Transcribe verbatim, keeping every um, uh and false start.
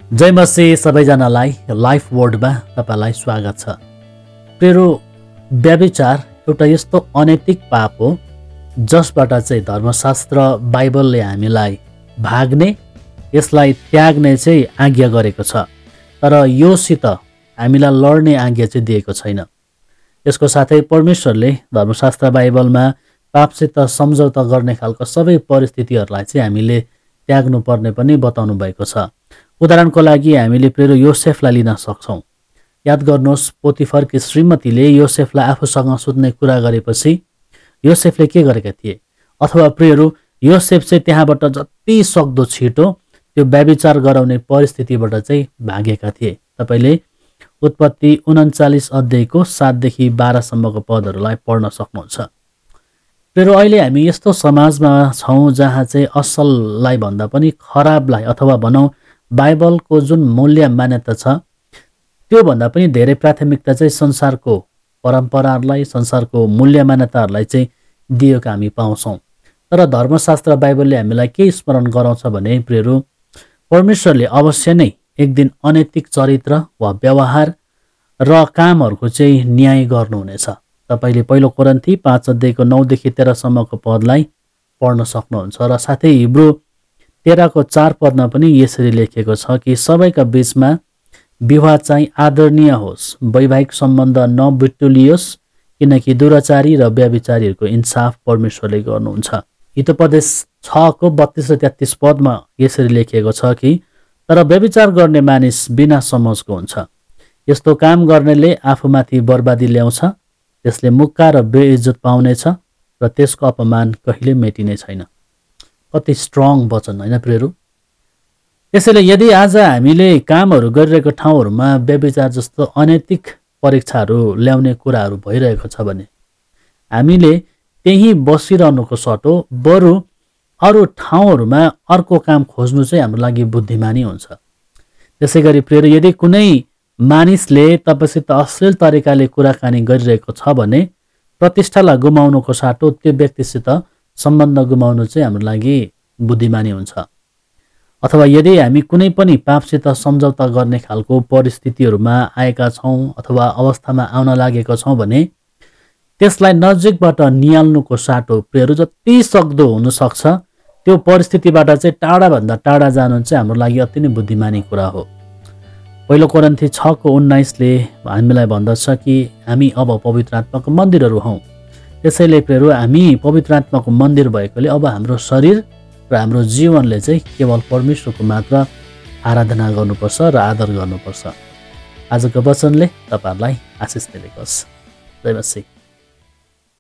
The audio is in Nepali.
जय मसी सबैजनालाई लाइफ वर्डमा तपाईलाई स्वागत छ। प्रेरो व्यभिचार एउटा यस्तो अनैतिक पाप हो जसबाट चाहिँ धर्मशास्त्र बाइबलले हामीलाई भाग्ने, यसलाई त्याग्ने चाहिँ आज्ञा गरेको छ। तर योसित हामीलाई लड्ने आज्ञा चाहिँ दिएको छैन। यसको साथै परमेश्वरले धर्मशास्त्र बाइबलमा पापसित सम्झौता गर्ने खालको सबै परिस्थितिहरूलाई चाहिँ हामीले त्याग्नु पर्ने पनि बताउनु भएको छ। उदाहरणको लागि हामीले प्रेरो योसेफलाई लिन सक्छौँ। याद गर्नुहोस्, पोतिफरकी श्रीमतीले योसेफलाई आफूसँग सुत्ने कुरा गरेपछि योसेफले के गरेका थिए, अथवा प्रेरो योसेफ चाहिँ त्यहाँबाट जति सक्दो छिटो त्यो व्यभिचार गराउने परिस्थितिबाट चाहिँ भागेका थिए। तपाईँले उत्पत्ति उन्चालिस अध्यायको सातदेखि बाह्रसम्मको पदहरूलाई पढ्न सक्नुहुन्छ। प्रेरो अहिले हामी यस्तो समाजमा छौँ जहाँ चाहिँ असललाई भन्दा पनि खराबलाई, अथवा भनौँ बाइबलको जुन मूल्य मान्यता छ त्योभन्दा पनि धेरै प्राथमिकता चाहिँ संसारको परम्पराहरूलाई, संसारको मूल्य मान्यताहरूलाई चाहिँ दिएको हामी पाउँछौँ। तर धर्मशास्त्र बाइबलले हामीलाई के स्मरण गराउँछ भने प्रेरो परमेश्वरले अवश्य नै एक दिन अनैतिक चरित्र वा व्यवहार र कामहरूको चाहिँ न्याय गर्नुहुनेछ। तपाईँले पहिलो कोरिन्थी पाँच अध्यायको नौदेखि तेह्रसम्मको पदलाई पढ्न सक्नुहुन्छ। र साथै हिब्रू तेह्रको चार पदमा पनि यसरी लेखेको छ कि सबैका बीचमा विवाह चाहिँ आदरणीय होस्, वैवाहिक सम्बन्ध नबिटुलियोस्, किनकि दुराचारी र व्यभिचारीहरूको इन्साफ परमेश्वरले गर्नुहुन्छ। हितोपदेश छको बत्तीस र तेत्तीस पदमा यसरी लेखेको छ कि तर व्यभिचार गर्ने मानिस बिना समझको हुन्छ। यस्तो काम गर्नेले आफूमाथि बर्बादी ल्याउँछ, त्यसले मुक्का र बेइज्जत पाउनेछ र त्यसको अपमान कहिले मेटिने छैन। कति स्ट्रङ वचन होइन प्रेरो। त्यसैले यदि आज हामीले कामहरू गरिरहेको ठाउँहरूमा व्यभिचार जस्तो अनैतिक परीक्षाहरू ल्याउने कुराहरू भइरहेको छ भने हामीले त्यही बसिरहनुको सट्टो बरु अरू ठाउँहरूमा अर्को काम खोज्नु चाहिँ हाम्रो लागि बुद्धिमानी हुन्छ। त्यसै गरी प्रेरो यदि कुनै मानिसले तपाईँसित अश्लील तरिकाले कुराकानी गरिरहेको छ भने प्रतिष्ठालाई गुमाउनुको साटो त्यो व्यक्तिसित सम्बन्ध गुमाउनु चाहिँ हाम्रो लागि बुद्धिमानी हुन्छ। अथवा यदि हामी कुनै पनि पापसित सम्झौता गर्ने खालको परिस्थितिहरूमा आएका छौँ अथवा अवस्थामा आउन लागेका छौँ भने त्यसलाई नजिकबाट निहाल्नुको साटो प्रेरो जति सक्दो हुनसक्छ त्यो परिस्थितिबाट चाहिँ टाढाभन्दा टाढा जानु चाहिँ हाम्रो लागि अति नै बुद्धिमानी कुरा हो। पहिलो कोरिन्थी छको उन्नाइसले हामीलाई भन्दछ कि हामी अब पवित्र आत्माको मन्दिरहरू हौँ। त्यसैले प्रेरो हामी पवित्र आत्माको मन्दिर भएकोले अब हाम्रो शरीर र हाम्रो जीवनले चाहिँ केवल परमेश्वरको मात्र आराधना गर्नुपर्छ र आदर गर्नुपर्छ। आजको वचनले तपाईँहरूलाई आशिष दिएको होस्। जय मसीह।